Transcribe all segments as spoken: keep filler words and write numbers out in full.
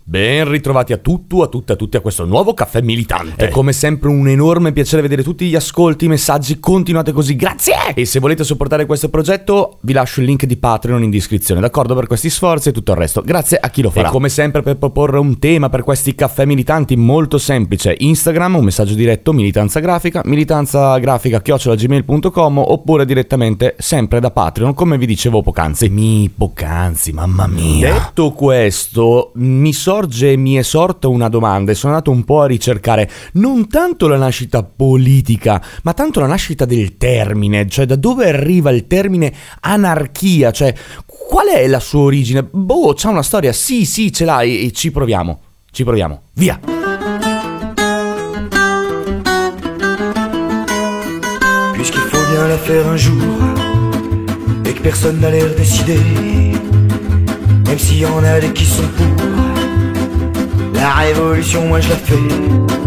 Ben ritrovati a tutto, a tutte, a tutti a questo nuovo caffè militante. È come sempre un enorme piacere vedere tutti gli ascolti, i messaggi, continuate così, grazie! E se volete supportare questo progetto vi lascio il link di Patreon in descrizione, d'accordo, per questi sforzi e tutto il resto, grazie a chi lo farà. E come sempre per proporre un tema per questi caffè militanti molto semplice, Instagram, un messaggio diretto, militanza grafica, militanza grafica chiocciola gmail punto com oppure direttamente sempre da Patreon, come vi dicevo poc'anzi. Mi poc'anzi, mamma mia. Detto questo, mi sorge e mi è sorta una domanda e sono andato un po' a ricercare non tanto la nascita politica, ma tanto la nascita del termine, cioè da dove arriva il termine anarchia, cioè qual è la sua origine? Boh, c'ha una storia, sì sì ce l'ha e, e ci proviamo, ci proviamo, via! Puisqu'il faut bien la faire un jour et que personne n'a l'air décidé, même s'il y en a des qui sont pour la révolution, moi je la fais.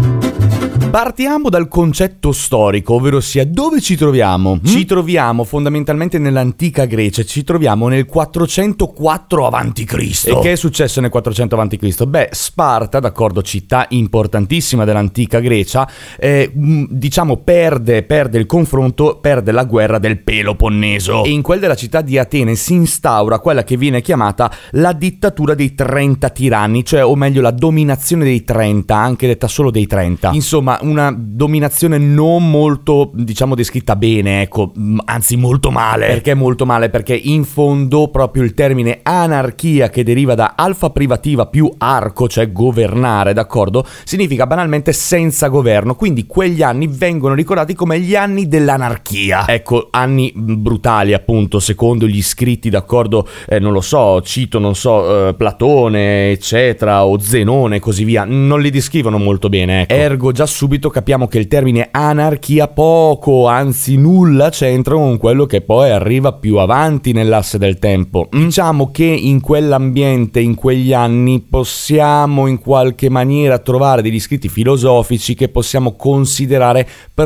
Partiamo dal concetto storico, ovvero sia dove ci troviamo? Mm? Ci troviamo fondamentalmente nell'antica Grecia, ci troviamo nel quattrocentoquattro avanti Cristo. E che è successo nel quattrocento avanti Cristo? Beh, Sparta, d'accordo, città importantissima dell'antica Grecia, eh, diciamo perde, perde il confronto, perde la guerra del Peloponneso. E in quel della città di Atene si instaura quella che viene chiamata la dittatura dei trenta tiranni, cioè o meglio la dominazione dei trenta, anche detta solo dei trenta. Insomma, una dominazione non molto, diciamo, descritta bene, ecco, anzi molto male. Perché molto male? Perché in fondo proprio il termine anarchia, che deriva da alfa privativa più arco, cioè governare, d'accordo, significa banalmente senza governo, quindi quegli anni vengono ricordati come gli anni dell'anarchia. Ecco, anni brutali appunto, secondo gli scritti, d'accordo, eh, non lo so, cito, non so, eh, Platone, eccetera, o Zenone e così via, non li descrivono molto bene, ecco. Ergo già subito capiamo che il termine anarchia poco, anzi nulla c'entra con quello che poi arriva più avanti nell'asse del tempo. Diciamo che in quell'ambiente, in quegli anni, possiamo in qualche maniera trovare degli scritti filosofici che possiamo considerare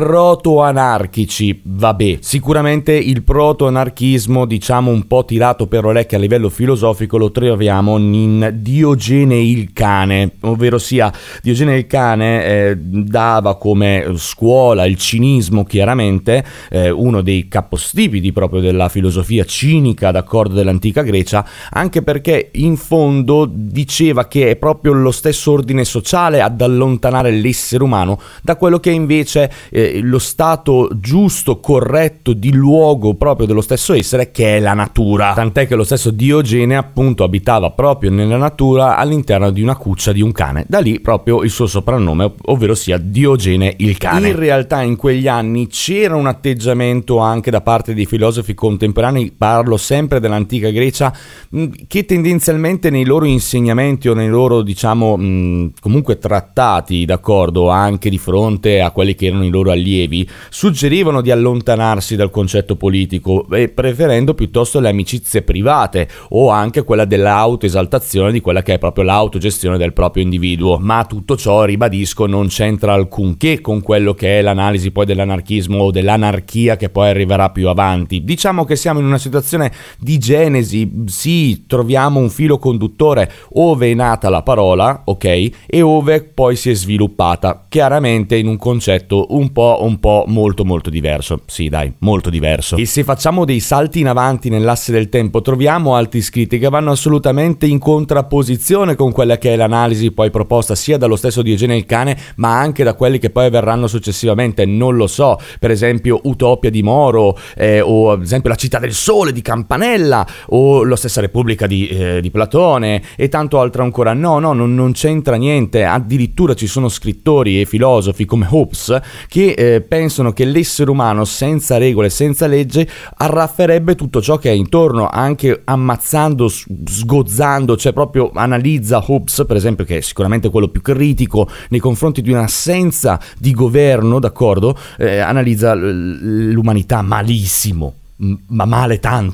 proto-anarchici. Vabbè, sicuramente il proto-anarchismo, diciamo un po' tirato per orecchie a livello filosofico, lo troviamo in Diogene il Cane, ovvero sia Diogene il Cane eh, dava come scuola il cinismo, chiaramente eh, uno dei capostipiti proprio della filosofia cinica, d'accordo, dell'antica Grecia, anche perché in fondo diceva che è proprio lo stesso ordine sociale ad allontanare l'essere umano da quello che è invece eh, lo stato giusto, corretto di luogo proprio dello stesso essere, che è la natura. Tant'è che lo stesso Diogene appunto abitava proprio nella natura all'interno di una cuccia di un cane, da lì proprio il suo soprannome, ovvero sia Diogene il Cane. In realtà in quegli anni c'era un atteggiamento anche da parte dei filosofi contemporanei, parlo sempre dell'antica Grecia, che tendenzialmente nei loro insegnamenti o nei loro, diciamo, mh, comunque trattati, d'accordo, anche di fronte a quelli che erano i loro allievi, suggerivano di allontanarsi dal concetto politico e preferendo piuttosto le amicizie private o anche quella dell'autoesaltazione, di quella che è proprio l'autogestione del proprio individuo. Ma tutto ciò, ribadisco, non c'entra alcunché con quello che è l'analisi poi dell'anarchismo o dell'anarchia che poi arriverà più avanti. Diciamo che siamo in una situazione di genesi, sì, troviamo un filo conduttore ove è nata la parola, ok, e ove poi si è sviluppata, chiaramente in un concetto un po' un po' molto molto diverso, sì dai, molto diverso. E se facciamo dei salti in avanti nell'asse del tempo, troviamo altri scritti che vanno assolutamente in contrapposizione con quella che è l'analisi poi proposta sia dallo stesso Diogene il Cane, ma anche da quelli che poi verranno successivamente, non lo so, per esempio Utopia di Moro, eh, o ad esempio La città del sole di Campanella, o la stessa Repubblica di, eh, di Platone e tanto altro ancora. No, no, non, non c'entra niente, addirittura ci sono scrittori e filosofi come Hobbes che eh, pensano che l'essere umano senza regole, senza legge, arrafferebbe tutto ciò che è intorno, anche ammazzando, sgozzando, cioè proprio analizza Hobbes, per esempio, che è sicuramente quello più critico nei confronti di un'assenza di governo, d'accordo, eh, analizza l'umanità malissimo, ma male tanto.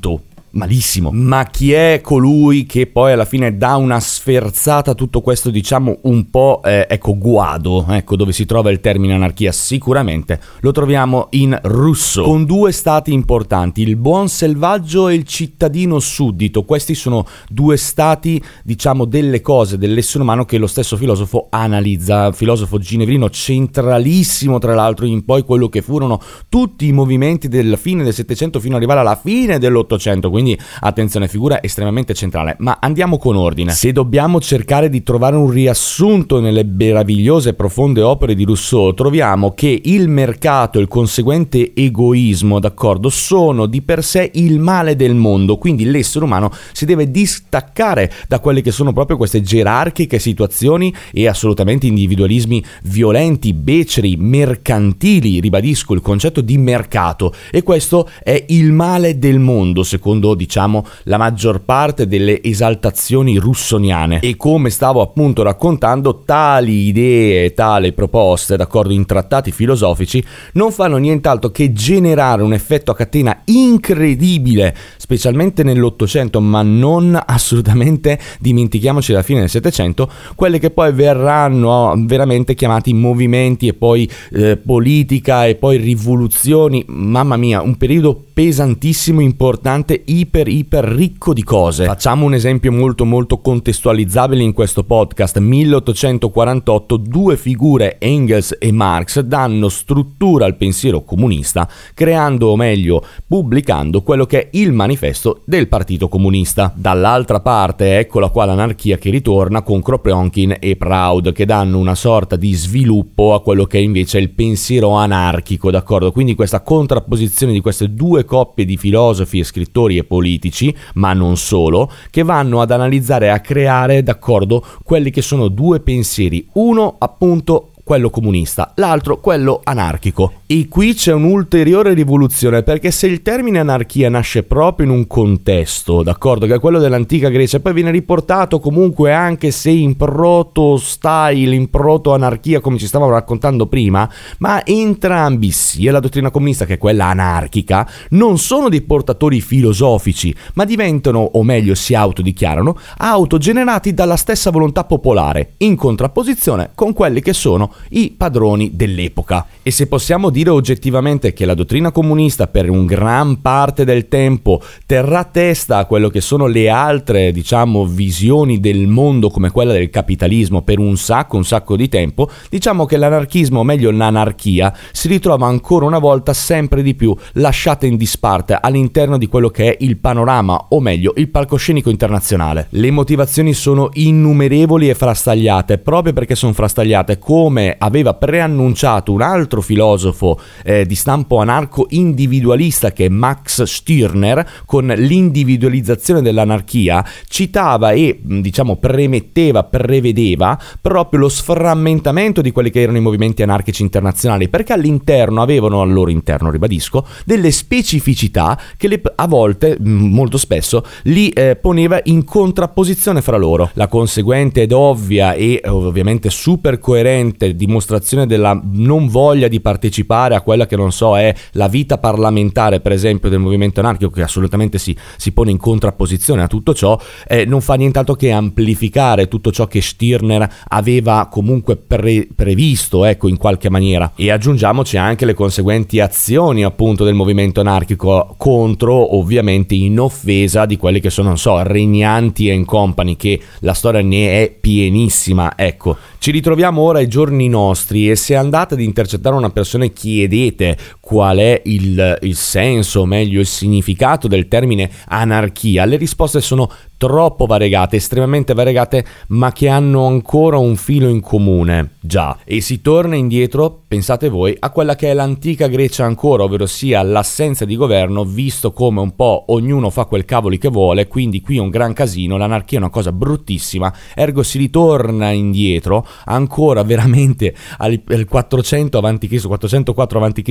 malissimo. Ma chi è colui che poi alla fine dà una sferzata a tutto questo, diciamo un po' eh, ecco Guado, ecco dove si trova il termine anarchia? Sicuramente lo troviamo in Rousseau, con due stati importanti, il buon selvaggio e il cittadino suddito. Questi sono due stati, diciamo, delle cose dell'essere umano che lo stesso filosofo analizza, filosofo ginevrino centralissimo tra l'altro in poi quello che furono tutti i movimenti della fine del Settecento fino ad arrivare alla fine dell'Ottocento, quindi attenzione, figura estremamente centrale. Ma andiamo con ordine. Se dobbiamo cercare di trovare un riassunto nelle meravigliose e profonde opere di Rousseau, troviamo che il mercato e il conseguente egoismo, d'accordo, sono di per sé il male del mondo, quindi l'essere umano si deve distaccare da quelle che sono proprio queste gerarchiche situazioni e assolutamente individualismi violenti, beceri, mercantili, ribadisco il concetto di mercato, e questo è il male del mondo secondo, diciamo, la maggior parte delle esaltazioni russoniane. E come stavo appunto raccontando, tali idee, tali proposte, d'accordo, in trattati filosofici non fanno nient'altro che generare un effetto a catena incredibile, specialmente nell'Ottocento, ma non assolutamente dimentichiamoci alla fine del Settecento, quelle che poi verranno veramente chiamati movimenti e poi eh, politica e poi rivoluzioni. Mamma mia, un periodo pesantissimo, importante, iper iper ricco di cose. Facciamo un esempio molto molto contestualizzabile in questo podcast. milleottocentoquarantotto, due figure, Engels e Marx, danno struttura al pensiero comunista, creando, o meglio pubblicando, quello che è il manifesto del Partito Comunista. Dall'altra parte eccola qua l'anarchia che ritorna con Kropotkin e Proud, che danno una sorta di sviluppo a quello che è invece il pensiero anarchico, d'accordo? Quindi questa contrapposizione di queste due coppie di filosofi e scrittori e politici, ma non solo, che vanno ad analizzare e a creare, d'accordo, quelli che sono due pensieri, uno appunto quello comunista, l'altro quello anarchico. E qui c'è un'ulteriore rivoluzione, perché se il termine anarchia nasce proprio in un contesto, d'accordo, che è quello dell'antica Grecia, e poi viene riportato comunque, anche se in proto style, in proto anarchia, come ci stavamo raccontando prima, ma entrambi, sia la dottrina comunista che quella anarchica, non sono dei portatori filosofici, ma diventano, o meglio si autodichiarano, autogenerati dalla stessa volontà popolare, in contrapposizione con quelli che sono i padroni dell'epoca. E se possiamo dire oggettivamente che la dottrina comunista per un gran parte del tempo terrà testa a quello che sono le altre, diciamo, visioni del mondo, come quella del capitalismo, per un sacco un sacco di tempo, diciamo che l'anarchismo, o meglio l'anarchia, si ritrova ancora una volta sempre di più lasciata in disparte all'interno di quello che è il panorama, o meglio il palcoscenico internazionale. Le motivazioni sono innumerevoli e frastagliate, proprio perché sono frastagliate, come aveva preannunciato un altro filosofo eh, di stampo anarco-individualista che è Max Stirner, con l'individualizzazione dell'anarchia, citava e diciamo premetteva, prevedeva proprio lo sframmentamento di quelli che erano i movimenti anarchici internazionali, perché all'interno avevano, al loro interno ribadisco, delle specificità che le, a volte, molto spesso, li eh, poneva in contrapposizione fra loro. La conseguente ed ovvia e ovviamente super coerente dimostrazione della non voglia di partecipare a quella che, non so, è la vita parlamentare, per esempio, del movimento anarchico, che assolutamente si, si pone in contrapposizione a tutto ciò, eh, non fa nient'altro che amplificare tutto ciò che Stirner aveva comunque pre- previsto, ecco, in qualche maniera. E aggiungiamoci anche le conseguenti azioni appunto del movimento anarchico contro, ovviamente in offesa di quelli che sono, non so, regnanti and company, che la storia ne è pienissima, ecco. Ci ritroviamo ora ai giorni nostri, e se andate ad intercettare una persona e chiedete qual è il, il senso, o meglio il significato del termine anarchia, le risposte sono troppo variegate, estremamente variegate, ma che hanno ancora un filo in comune, già. E si torna indietro, pensate voi, a quella che è l'antica Grecia ancora, ovvero sia l'assenza di governo, visto come un po' ognuno fa quel cavoli che vuole, quindi qui è un gran casino, l'anarchia è una cosa bruttissima, ergo si ritorna indietro, ancora veramente al, al quattrocento avanti Cristo, quattrocentoquattro avanti Cristo, appunto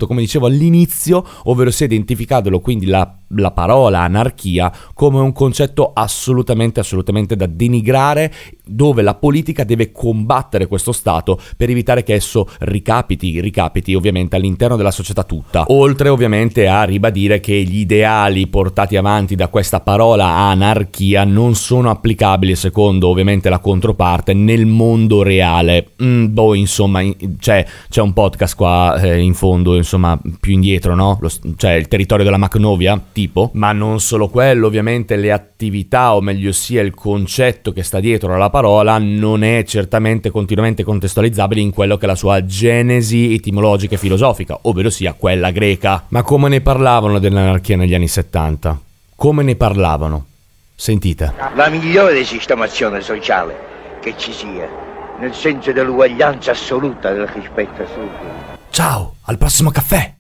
come dicevo all'inizio, ovvero sia identificatelo quindi la, la parola anarchia come un concetto assolutamente, assolutamente da denigrare, dove la politica deve combattere questo stato per evitare che esso ricapiti, ricapiti ovviamente all'interno della società tutta. Oltre ovviamente a ribadire che gli ideali portati avanti da questa parola anarchia non sono applicabili, secondo ovviamente la controparte, nel mondo reale. Mm, boh, insomma, c'è, c'è un podcast qua eh, in fondo, insomma, più indietro, no? Lo, cioè il territorio della Macnovia, tipo. Ma non solo quello, ovviamente le attività, o meglio sia il concetto che sta dietro alla parola, non è certamente continuamente contestualizzabile in quello che è la sua genesi etimologica e filosofica, ovvero sia quella greca. Ma come ne parlavano dell'anarchia negli anni settanta? Come ne parlavano? Sentite. La migliore sistemazione sociale che ci sia, nel senso dell'uguaglianza assoluta, del rispetto assoluto. Ciao, al prossimo caffè!